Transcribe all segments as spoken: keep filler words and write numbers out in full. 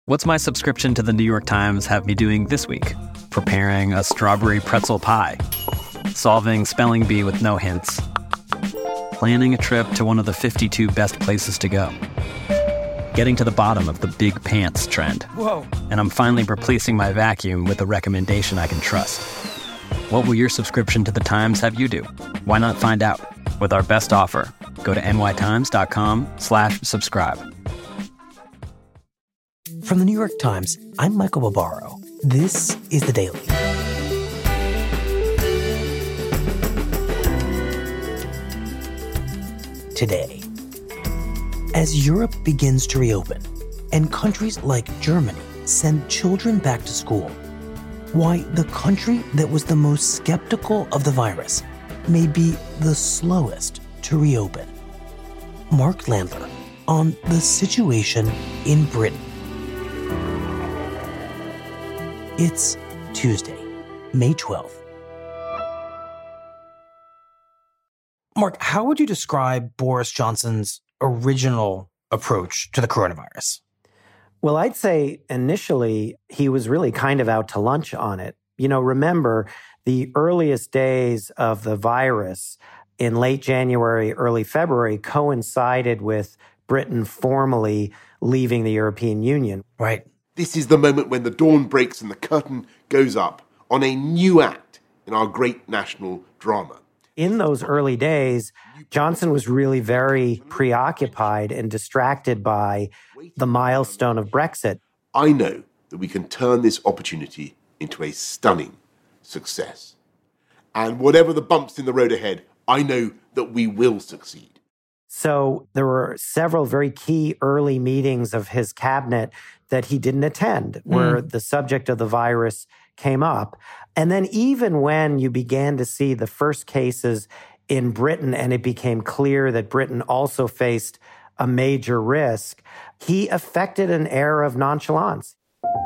What's my subscription to the New York Times have me doing this week? Preparing a strawberry pretzel pie, solving spelling bee with no hints, planning a trip to one of the fifty-two best places to go, getting to the bottom of the big pants trend. Whoa. And I'm finally replacing my vacuum with a recommendation I can trust. What will your subscription to the Times have you do? Why not find out? With our best offer, go to nytimes.com slash subscribe. From the New York Times, I'm Michael Barbaro. This is The Daily. Today, as Europe begins to reopen and countries like Germany send children back to school, why the country that was the most skeptical of the virus may be the slowest to reopen. Mark Landler on the situation in Britain. It's Tuesday, May twelfth. Mark, how would you describe Boris Johnson's original approach to the coronavirus? Well, I'd say initially he was really kind of out to lunch on it. You know, remember the earliest days of the virus in late January, early February coincided with Britain formally leaving the European Union. Right. This is the moment when the dawn breaks and the curtain goes up on a new act in our great national drama. In those early days, Johnson was really very preoccupied and distracted by the milestone of Brexit. I know that we can turn this opportunity into a stunning success. And whatever the bumps in the road ahead, I know that we will succeed. So there were several very key early meetings of his cabinet that he didn't attend, where mm. the subject of the virus came up. And then even when you began to see the first cases in Britain and it became clear that Britain also faced a major risk, he affected an air of nonchalance.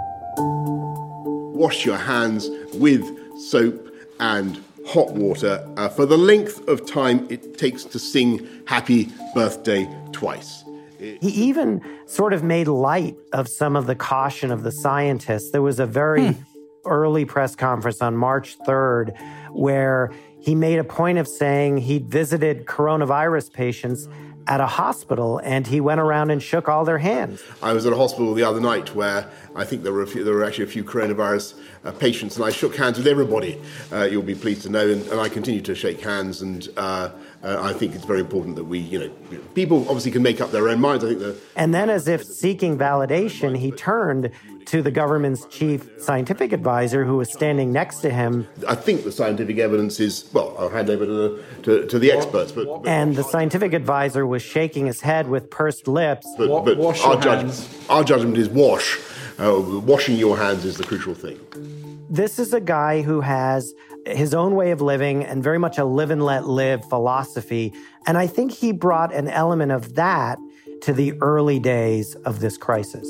Wash your hands with soap and hot water uh, for the length of time it takes to sing Happy Birthday twice. He even sort of made light of some of the caution of the scientists. There was a very hmm. early press conference on March third where he made a point of saying he'd visited coronavirus patients at a hospital, and he went around and shook all their hands. I was at a hospital the other night where I think there were a few, there were actually a few coronavirus uh, patients, and I shook hands with everybody, uh, you'll be pleased to know, and, and I continue to shake hands, and uh, uh, I think it's very important that we, you know, people obviously can make up their own minds. I think that. And then, as if seeking validation, he turned to the government's chief scientific advisor, who was standing next to him. I think the scientific evidence is, well, I'll hand over to the, to, to the experts. But, but And the scientific advisor was shaking his head with pursed lips. But, but wash our, judge, our judgment is wash. Uh, washing your hands is the crucial thing. This is a guy who has his own way of living and very much a live and let live philosophy. And I think he brought an element of that to the early days of this crisis.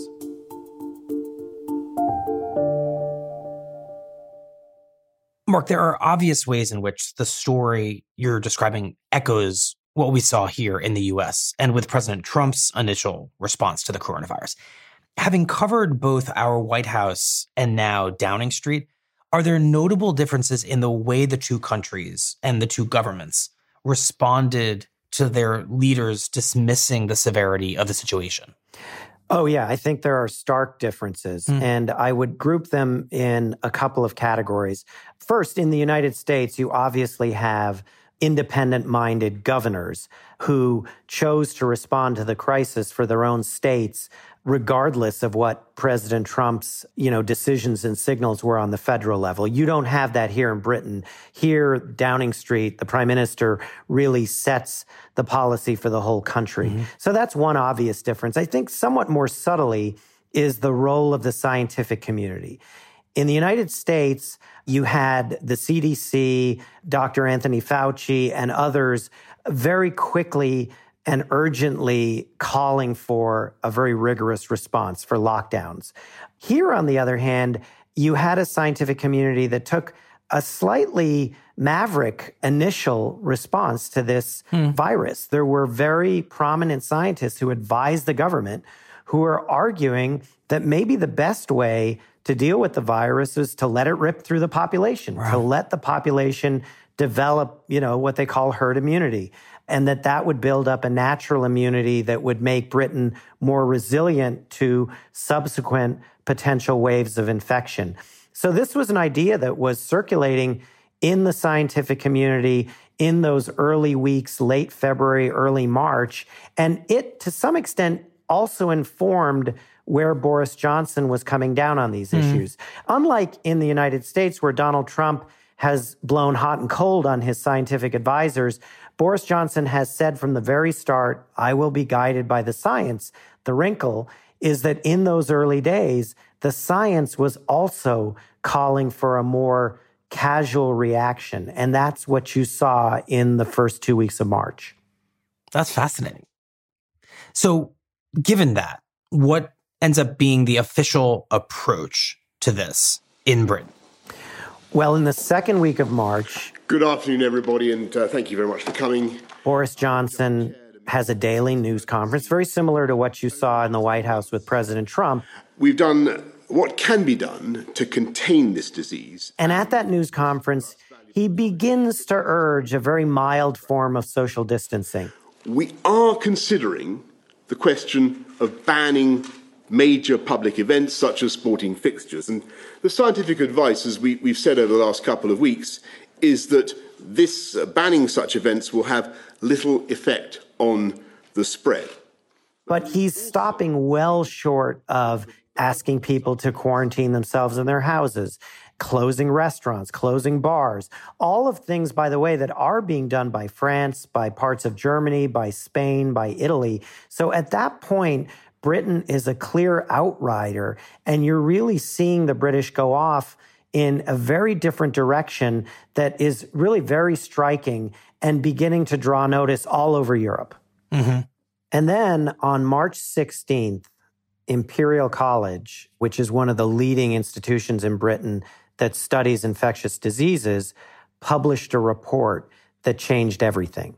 Mark, there are obvious ways in which the story you're describing echoes what we saw here in the U S and with President Trump's initial response to the coronavirus. Having covered both our White House and now Downing Street, are there notable differences in the way the two countries and the two governments responded to their leaders dismissing the severity of the situation? Oh, yeah. I think there are stark differences, mm. and I would group them in a couple of categories. First, in the United States, you obviously have independent-minded governors who chose to respond to the crisis for their own states, regardless of what President Trump's, you know, decisions and signals were on the federal level. You don't have that here in Britain. Here, Downing Street, the prime minister really sets the policy for the whole country. Mm-hmm. So that's one obvious difference. I think somewhat more subtly is the role of the scientific community. In the United States, you had the C D C, Doctor Anthony Fauci, and others very quickly and urgently calling for a very rigorous response for lockdowns. Here, on the other hand, you had a scientific community that took a slightly maverick initial response to this hmm. virus. There were very prominent scientists who advised the government, who are arguing that maybe the best way to deal with the virus is to let it rip through the population, wow. to let the population develop, you know, what they call herd immunity, and that that would build up a natural immunity that would make Britain more resilient to subsequent potential waves of infection. So this was an idea that was circulating in the scientific community in those early weeks, late February, early March, and it, to some extent, also informed where Boris Johnson was coming down on these mm. issues. Unlike in the United States, where Donald Trump has blown hot and cold on his scientific advisors, Boris Johnson has said from the very start, I will be guided by the science. The wrinkle is that in those early days, the science was also calling for a more casual reaction. And that's what you saw in the first two weeks of March. That's fascinating. So given that, what ends up being the official approach to this in Britain? Well, in the second week of March... Good afternoon, everybody, and uh, thank you very much for coming. Boris Johnson has a daily news conference, very similar to what you saw in the White House with President Trump. We've done what can be done to contain this disease. And at that news conference, he begins to urge a very mild form of social distancing. We are considering the question of banning major public events such as sporting fixtures. And the scientific advice, as we, we've said over the last couple of weeks, is that this uh, banning such events will have little effect on the spread. But he's stopping well short of asking people to quarantine themselves in their houses, closing restaurants, closing bars, all of things, by the way, that are being done by France, by parts of Germany, by Spain, by Italy. So at that point, Britain is a clear outrider, and you're really seeing the British go off in a very different direction that is really very striking and beginning to draw notice all over Europe. Mm-hmm. And then on March sixteenth, Imperial College, which is one of the leading institutions in Britain that studies infectious diseases, published a report that changed everything.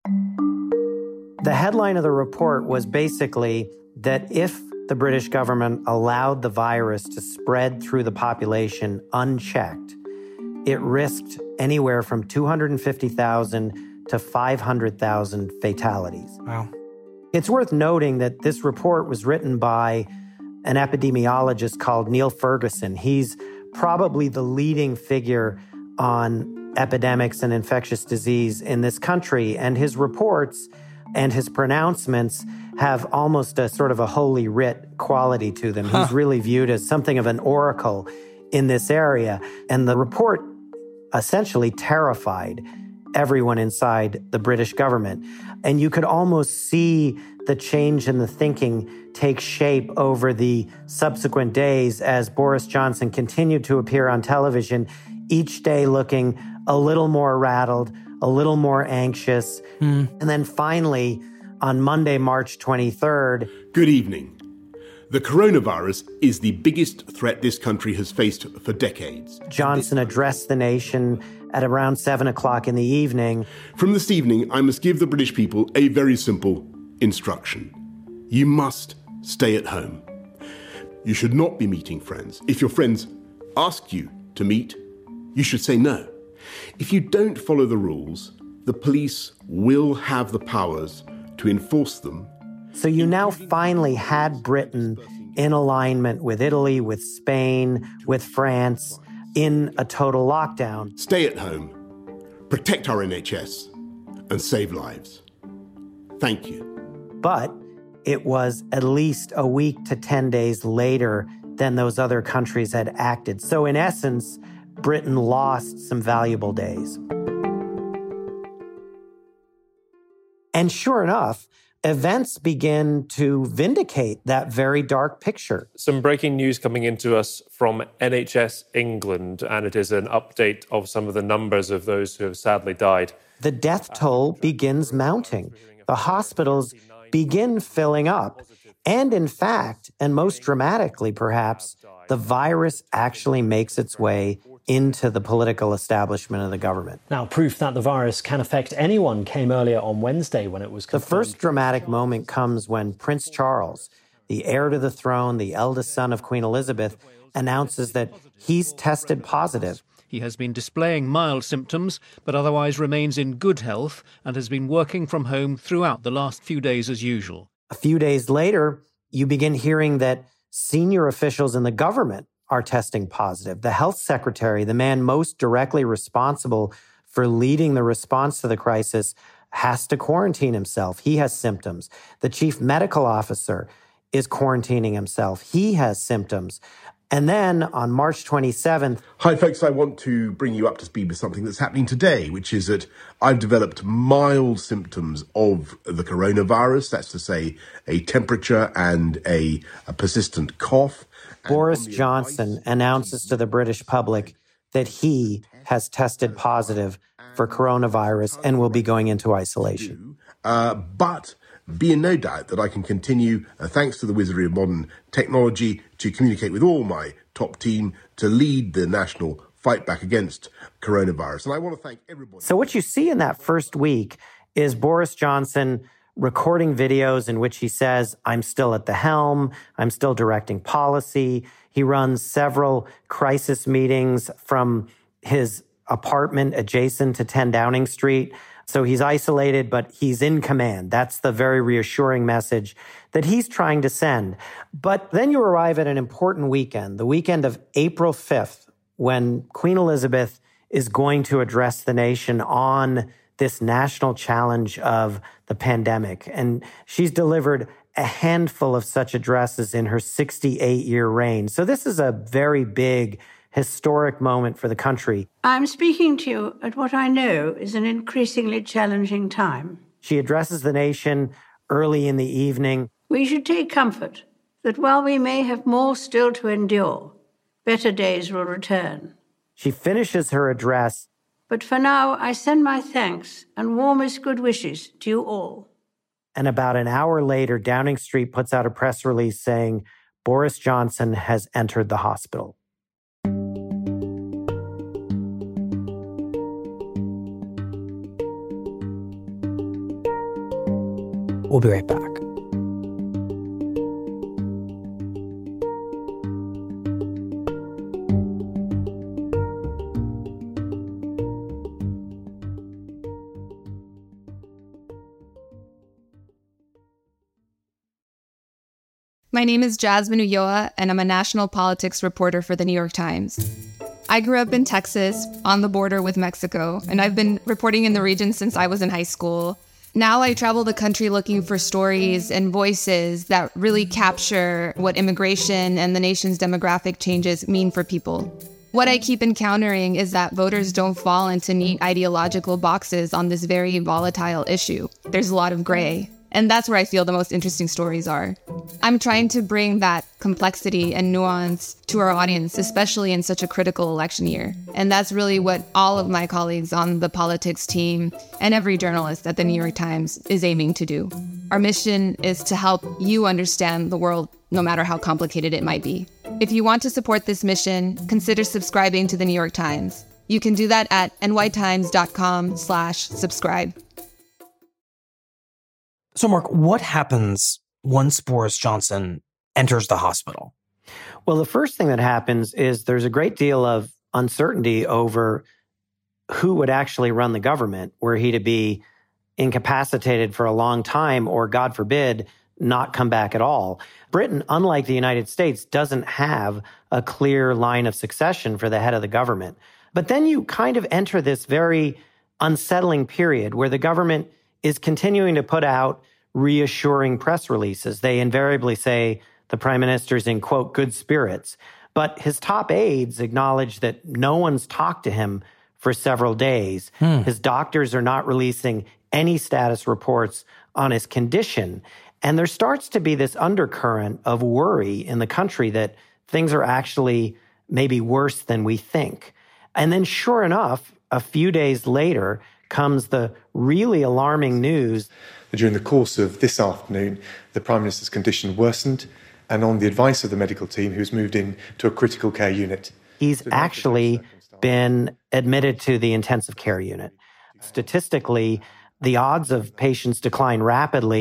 The headline of the report was basically that if the British government allowed the virus to spread through the population unchecked, it risked anywhere from two hundred fifty thousand to five hundred thousand fatalities. Wow. It's worth noting that this report was written by an epidemiologist called Neil Ferguson. He's probably the leading figure on epidemics and infectious disease in this country, and his reports and his pronouncements have almost a sort of a holy writ quality to them. Huh. He's really viewed as something of an oracle in this area. And the report essentially terrified everyone inside the British government. And you could almost see the change in the thinking take shape over the subsequent days as Boris Johnson continued to appear on television, each day looking a little more rattled, a little more anxious. Mm. And then finally, on Monday, March twenty-third... Good evening. The coronavirus is the biggest threat this country has faced for decades. Johnson addressed the nation at around seven o'clock in the evening. From this evening, I must give the British people a very simple instruction. You must stay at home. You should not be meeting friends. If your friends ask you to meet, you should say no. If you don't follow the rules, the police will have the powers to enforce them. So you now finally had Britain in alignment with Italy, with Spain, with France, in a total lockdown. Stay at home, protect our N H S, and save lives. Thank you. But it was at least a week to ten days later than those other countries had acted. So in essence, Britain lost some valuable days. And sure enough, events begin to vindicate that very dark picture. Some breaking news coming into us from N H S England, and it is an update of some of the numbers of those who have sadly died. The death toll begins mounting. The hospitals begin filling up. And in fact, and most dramatically perhaps, the virus actually makes its way into the political establishment of the government. Now, proof that the virus can affect anyone came earlier on Wednesday when it was confirmed. The first dramatic moment comes when Prince Charles, the heir to the throne, the eldest son of Queen Elizabeth, announces that he's tested positive. He has been displaying mild symptoms, but otherwise remains in good health and has been working from home throughout the last few days as usual. A few days later, you begin hearing that senior officials in the government are testing positive. The health secretary, the man most directly responsible for leading the response to the crisis, has to quarantine himself. He has symptoms. The chief medical officer is quarantining himself. He has symptoms. And then on March twenty-seventh... Hi, folks. I want to bring you up to speed with something that's happening today, which is that I've developed mild symptoms of the coronavirus. That's to say, a temperature and a, a persistent cough. Boris Johnson announces to the British public that he has tested positive for coronavirus and will be going into isolation. Uh, but... be in no doubt that I can continue, uh, thanks to the wizardry of modern technology, to communicate with all my top team to lead the national fight back against coronavirus. And I want to thank everybody. So what you see in that first week is Boris Johnson recording videos in which he says, I'm still at the helm, I'm still directing policy. He runs several crisis meetings from his apartment adjacent to ten Downing Street. So he's isolated, but he's in command. That's the very reassuring message that he's trying to send. But then you arrive at an important weekend, the weekend of April fifth, when Queen Elizabeth is going to address the nation on this national challenge of the pandemic. And she's delivered a handful of such addresses in her sixty-eight-year reign. So this is a very big historic moment for the country. I'm speaking to you at what I know is an increasingly challenging time. She addresses the nation early in the evening. We should take comfort that while we may have more still to endure, better days will return. She finishes her address. But for now, I send my thanks and warmest good wishes to you all. And about an hour later, Downing Street puts out a press release saying Boris Johnson has entered the hospital. We'll be right back. My name is Jasmine Ulloa, and I'm a national politics reporter for the New York Times. I grew up in Texas, on the border with Mexico, and I've been reporting in the region since I was in high school. Now I travel the country looking for stories and voices that really capture what immigration and the nation's demographic changes mean for people. What I keep encountering is that voters don't fall into neat ideological boxes on this very volatile issue. There's a lot of gray. And that's where I feel the most interesting stories are. I'm trying to bring that complexity and nuance to our audience, especially in such a critical election year. And that's really what all of my colleagues on the politics team and every journalist at the New York Times is aiming to do. Our mission is to help you understand the world, no matter how complicated it might be. If you want to support this mission, consider subscribing to the New York Times. You can do that at nytimes.com slash subscribe. So, Mark, what happens once Boris Johnson enters the hospital? Well, the first thing that happens is there's a great deal of uncertainty over who would actually run the government, were he to be incapacitated for a long time or, God forbid, not come back at all. Britain, unlike the United States, doesn't have a clear line of succession for the head of the government. But then you kind of enter this very unsettling period where the government is continuing to put out reassuring press releases. They invariably say the prime minister's in, quote, good spirits. But his top aides acknowledge that no one's talked to him for several days. Hmm. His doctors are not releasing any status reports on his condition. And there starts to be this undercurrent of worry in the country that things are actually maybe worse than we think. And then sure enough, a few days later comes the really alarming news. During the course of this afternoon, the Prime Minister's condition worsened, and on the advice of the medical team, he was moved in to a critical care unit. He's so actually been admitted to the intensive care unit. Statistically, the odds of patients decline rapidly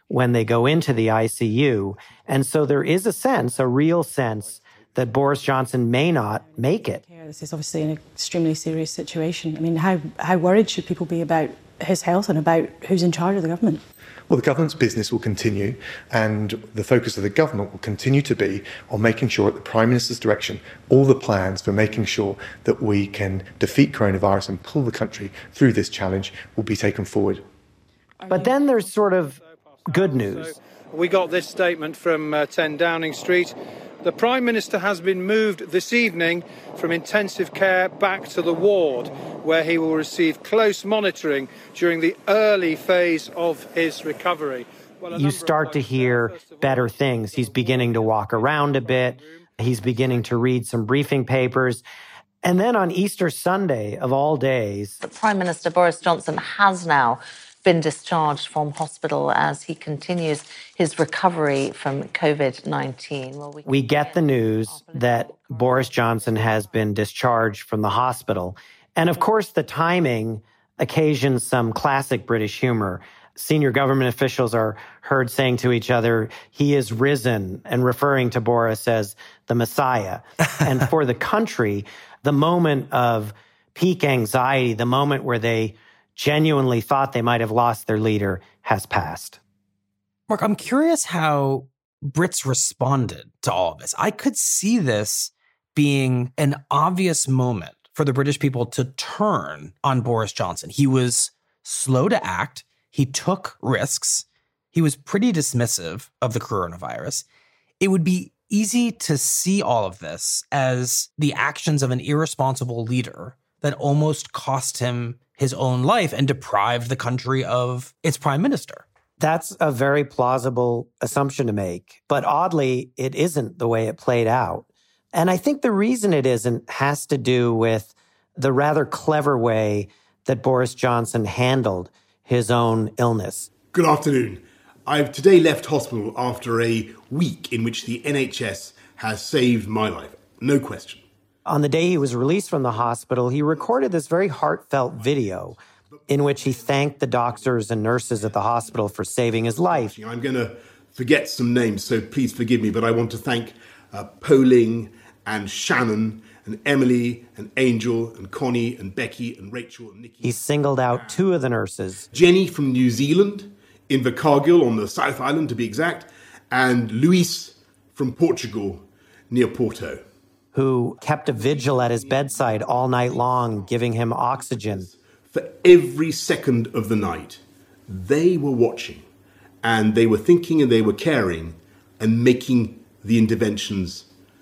when they go into the I C U. And so there is a sense, a real sense, that Boris Johnson may not make it. This is obviously an extremely serious situation. I mean, how, how worried should people be about his health and about who's in charge of the government? Well, the government's business will continue, and the focus of the government will continue to be on making sure, at the Prime Minister's direction, all the plans for making sure that we can defeat coronavirus and pull the country through this challenge will be taken forward. But then there's sort of good news. We got this statement from uh, ten Downing Street. The Prime Minister has been moved this evening from intensive care back to the ward, where he will receive close monitoring during the early phase of his recovery. Well, you start to hear better things. He's beginning to walk around a bit. He's beginning to read some briefing papers. And then on Easter Sunday, of all days, the Prime Minister Boris Johnson has now been discharged from hospital as he continues his recovery from COVID nineteen. Well, we, we get the news that Boris Johnson has been discharged from the hospital. And of course, the timing occasions some classic British humor. Senior government officials are heard saying to each other, "He is risen," and referring to Boris as the Messiah. And for the country, the moment of peak anxiety, the moment where they genuinely thought they might have lost their leader, has passed. Mark, I'm curious how Brits responded to all of this. I could see this being an obvious moment for the British people to turn on Boris Johnson. He was slow to act. He took risks. He was pretty dismissive of the coronavirus. It would be easy to see all of this as the actions of an irresponsible leader that almost cost him his own life and deprived the country of its prime minister. That's a very plausible assumption to make. But oddly, it isn't the way it played out. And I think the reason it isn't has to do with the rather clever way that Boris Johnson handled his own illness. Good afternoon. I've today left hospital after a week in which the N H S has saved my life. No question. On the day he was released from the hospital, he recorded this very heartfelt video in which he thanked the doctors and nurses at the hospital for saving his life. I'm going to forget some names, so please forgive me, but I want to thank uh, Poling and Shannon and Emily and Angel and Connie and Becky and Rachel and Nikki. He singled out two of the nurses. Jenny from New Zealand, Invercargill on the South Island to be exact, and Luis from Portugal near Porto, who kept a vigil at his bedside all night long, giving him oxygen. For every second of the night, they were watching, and they were thinking and they were caring and making the interventions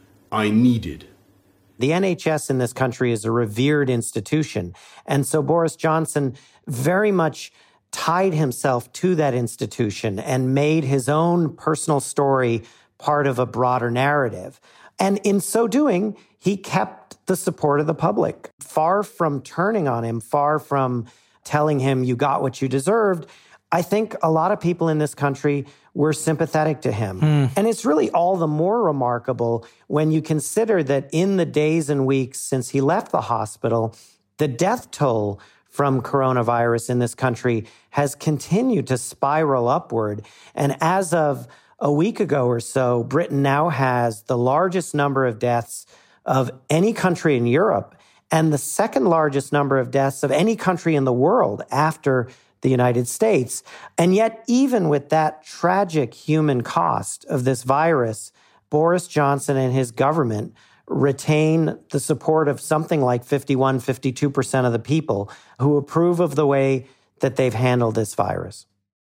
I needed. The N H S in this country is a revered institution, and so Boris Johnson very much tied himself to that institution and made his own personal story part of a broader narrative. And in so doing, he kept the support of the public. Far from turning on him, far from telling him you got what you deserved, I think a lot of people in this country were sympathetic to him. Mm. And it's really all the more remarkable when you consider that in the days and weeks since he left the hospital, the death toll from coronavirus in this country has continued to spiral upward. And as of a week ago or so, Britain now has the largest number of deaths of any country in Europe and the second largest number of deaths of any country in the world after the United States. And yet, even with that tragic human cost of this virus, Boris Johnson and his government retain the support of something like fifty-one, fifty-two percent of the people who approve of the way that they've handled this virus.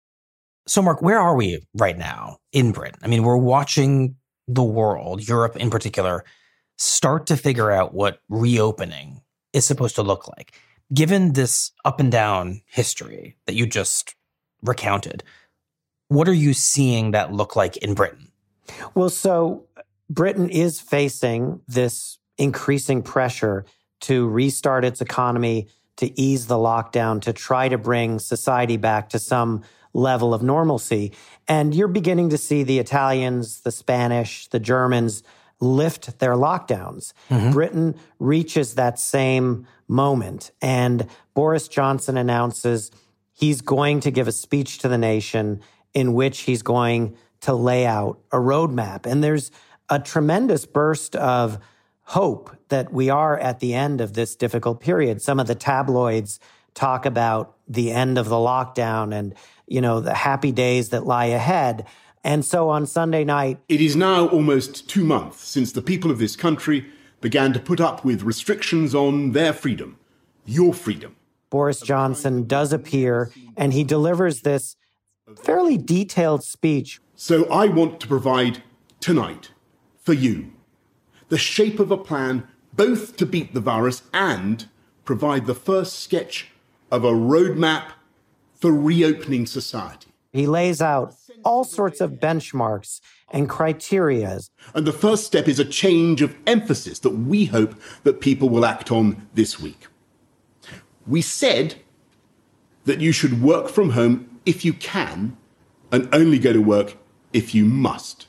So, Mark, where are we right now in Britain? I mean, we're watching the world, Europe in particular, start to figure out what reopening is supposed to look like. Given this up and down history that you just recounted, what are you seeing that look like in Britain? Well, so Britain is facing this increasing pressure to restart its economy, to ease the lockdown, to try to bring society back to some level of normalcy. And you're beginning to see the Italians, the Spanish, the Germans lift their lockdowns. Mm-hmm. Britain reaches that same moment, and Boris Johnson announces he's going to give a speech to the nation in which he's going to lay out a roadmap. And there's a tremendous burst of hope that we are at the end of this difficult period. Some of the tabloids talk about the end of the lockdown and, you know, the happy days that lie ahead. And so on Sunday night... It is now almost two months since the people of this country began to put up with restrictions on their freedom, your freedom. Boris Johnson does appear, and he delivers this fairly detailed speech. So I want to provide tonight, for you, the shape of a plan both to beat the virus and provide the first sketch of a roadmap for reopening society. He lays out all sorts of benchmarks and criteria. And the first step is a change of emphasis that we hope that people will act on this week. We said that you should work from home if you can and only go to work if you must.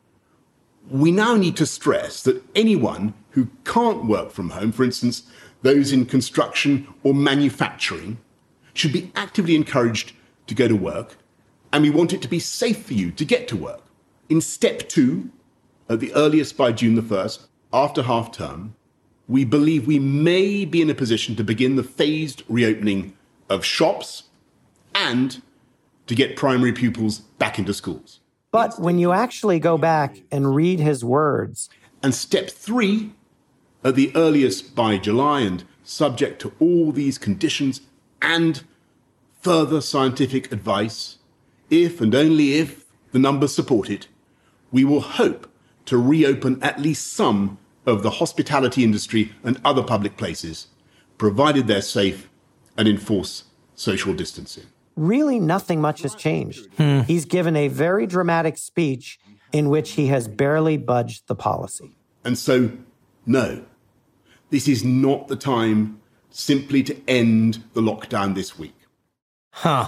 We now need to stress that anyone who can't work from home, for instance, those in construction or manufacturing, should be actively encouraged to go to work, and we want it to be safe for you to get to work. In step two, at the earliest by June the first, after half term, we believe we may be in a position to begin the phased reopening of shops and to get primary pupils back into schools. But when you actually go back and read his words... And step three, at the earliest by July and subject to all these conditions and further scientific advice, if and only if the numbers support it, we will hope to reopen at least some of the hospitality industry and other public places, provided they're safe and enforce social distancing. Really, nothing much has changed. Hmm. He's given a very dramatic speech in which he has barely budged the policy. And so, no, this is not the time simply to end the lockdown this week. Huh.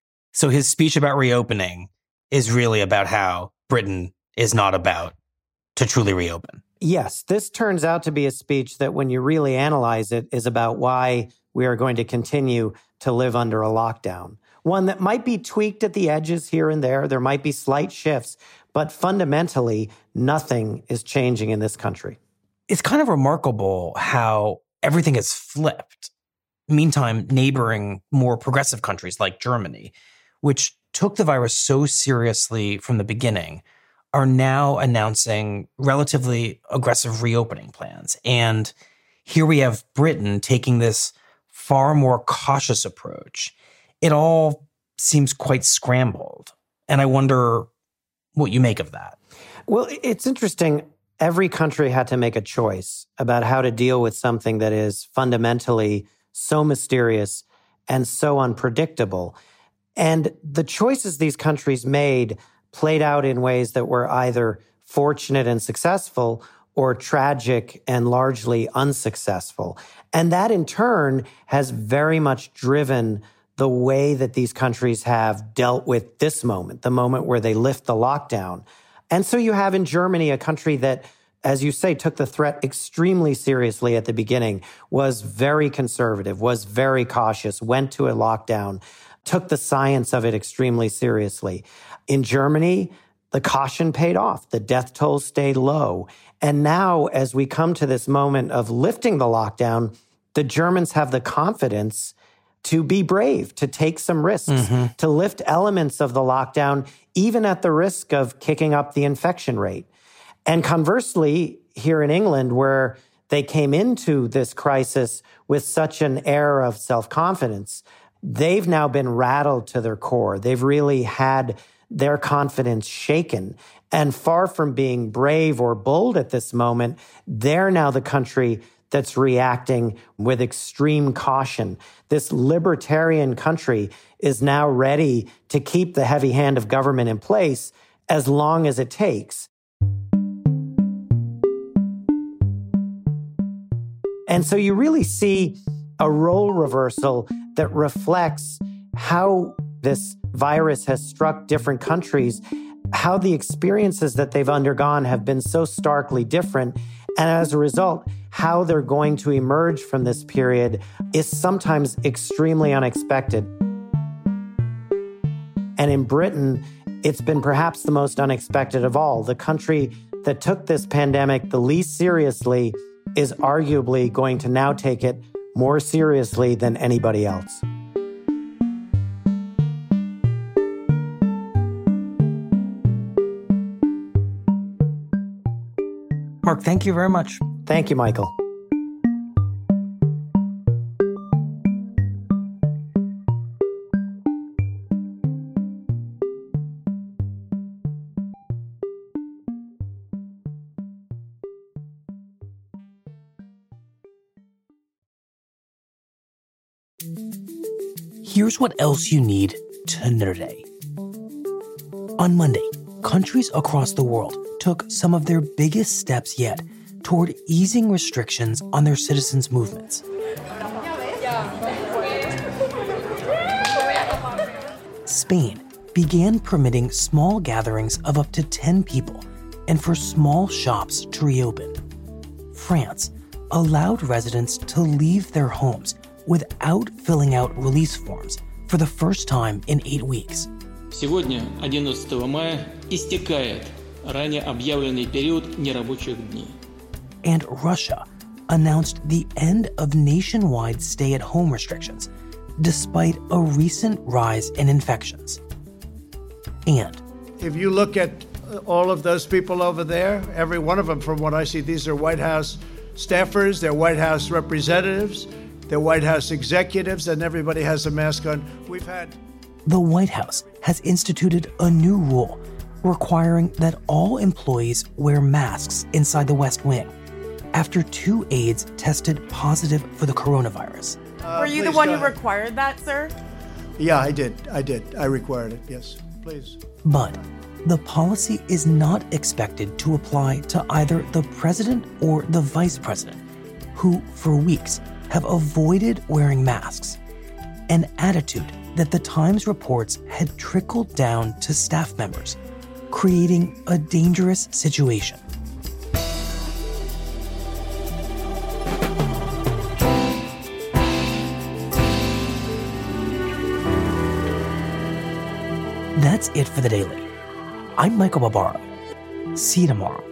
So his speech about reopening is really about how Britain is not about to truly reopen. Yes, this turns out to be a speech that when you really analyze it is about why we are going to continue to live under a lockdown. One that might be tweaked at the edges here and there. There might be slight shifts, but fundamentally, nothing is changing in this country. It's kind of remarkable how everything has flipped. Meantime, neighboring, more progressive countries like Germany, which took the virus so seriously from the beginning, are now announcing relatively aggressive reopening plans. And here we have Britain taking this far more cautious approach. It all seems quite scrambled. And I wonder what you make of that. Well, it's interesting. Every country had to make a choice about how to deal with something that is fundamentally so mysterious and so unpredictable. And the choices these countries made played out in ways that were either fortunate and successful or tragic and largely unsuccessful. And that in turn has very much driven the way that these countries have dealt with this moment, the moment where they lift the lockdown. And so you have in Germany a country that, as you say, took the threat extremely seriously at the beginning, was very conservative, was very cautious, went to a lockdown, took the science of it extremely seriously. In Germany, the caution paid off. The death toll stayed low. And now, as we come to this moment of lifting the lockdown, the Germans have the confidence to be brave, to take some risks, mm-hmm. to lift elements of the lockdown, even at the risk of kicking up the infection rate. And conversely, here in England, where they came into this crisis with such an air of self-confidence, they've now been rattled to their core. They've really had their confidence shaken. And far from being brave or bold at this moment, they're now the country that's reacting with extreme caution. This libertarian country is now ready to keep the heavy hand of government in place as long as it takes. And so you really see a role reversal that reflects how this virus has struck different countries, how the experiences that they've undergone have been so starkly different. And as a result, how they're going to emerge from this period is sometimes extremely unexpected. And in Britain, It's been perhaps the most unexpected of all. The country that took this pandemic the least seriously is arguably going to now take it more seriously than anybody else. Mark, thank you very much. Thank you, Michael. Here's what else you need to know today. On Monday, countries across the world took some of their biggest steps yet toward easing restrictions on their citizens' movements. Spain began permitting small gatherings of up to ten people and for small shops to reopen. France allowed residents to leave their homes without filling out release forms for the first time in eight weeks. Сегодня, одиннадцатого мая, истекает ранее объявленный период нерабочих дней. And Russia announced the end of nationwide stay-at-home restrictions, despite a recent rise in infections. And if you look at all of those people over there, every one of them, from what I see, these are White House staffers, they're White House representatives, they're White House executives, and everybody has a mask on. We've had... The White House has instituted a new rule requiring that all employees wear masks inside the West Wing after two aides tested positive for the coronavirus. Uh, Were you the one who required that, sir? Yeah, I did. I did. I required it, yes. Please. But the policy is not expected to apply to either the president or the vice president, who, for weeks, have avoided wearing masks, an attitude that the Times reports had trickled down to staff members, creating a dangerous situation. That's it for the Daily. I'm Michael Barbaro. See you tomorrow.